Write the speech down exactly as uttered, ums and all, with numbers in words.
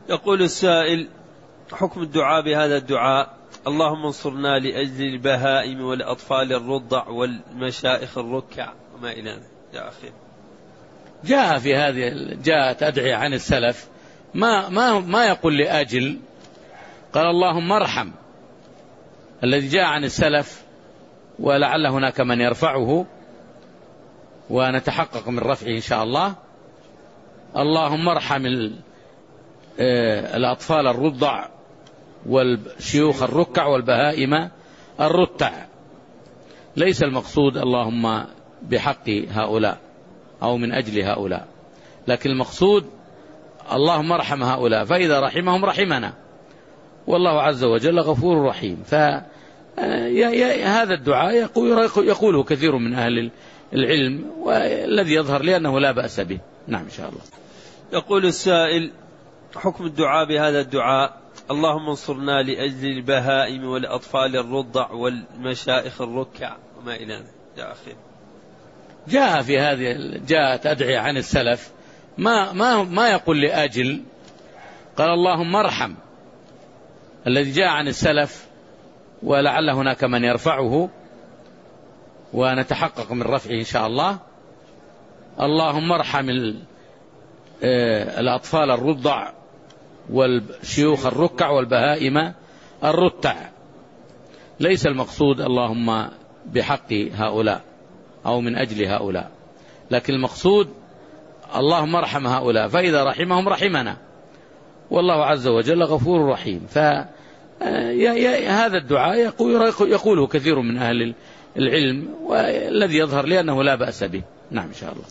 يقول السائل: حكم الدعاء بهذا الدعاء: اللهم انصرنا لأجل البهائم والأطفال الرضع والمشائخ الركع وما إلى ذلك يا أخي. جاء في هذه جاءت أدعية عن السلف ما ما ما يقول لأجل، قال اللهم ارحم، الذي جاء عن السلف ولعل هناك من يرفعه ونتحقق من رفعه إن شاء الله. اللهم ارحم الأطفال الرضع والشيوخ الركع والبهائم الرتع. ليس المقصود اللهم بحق هؤلاء أو من أجل هؤلاء، لكن المقصود اللهم ارحم هؤلاء، فإذا رحمهم رحمنا، والله عز وجل غفور رحيم. فهذا الدعاء يقوله كثير من أهل العلم، والذي يظهر لأنه لا بأس به. نعم إن شاء الله. يقول السائل: حكم الدعاء بهذا الدعاء: اللهم انصرنا لأجل البهائم والأطفال الرضع والمشائخ الركع وما إلى ذلك يا أخي. جاء في هذه جاءت أدعية عن السلف ما ما ما يقول لأجل، قال اللهم ارحم، الذي جاء عن السلف ولعل هناك من يرفعه ونتحقق من رفعه إن شاء الله. اللهم ارحم الأطفال الرضع والشيوخ الركع والبهائم الرتع. ليس المقصود اللهم بحق هؤلاء أو من أجل هؤلاء، لكن المقصود اللهم ارحم هؤلاء، فإذا رحمهم رحمنا، والله عز وجل غفور رحيم. فهذا الدعاء يقوله كثير من أهل العلم، والذي يظهر لأنه لا بأس به. نعم إن شاء الله.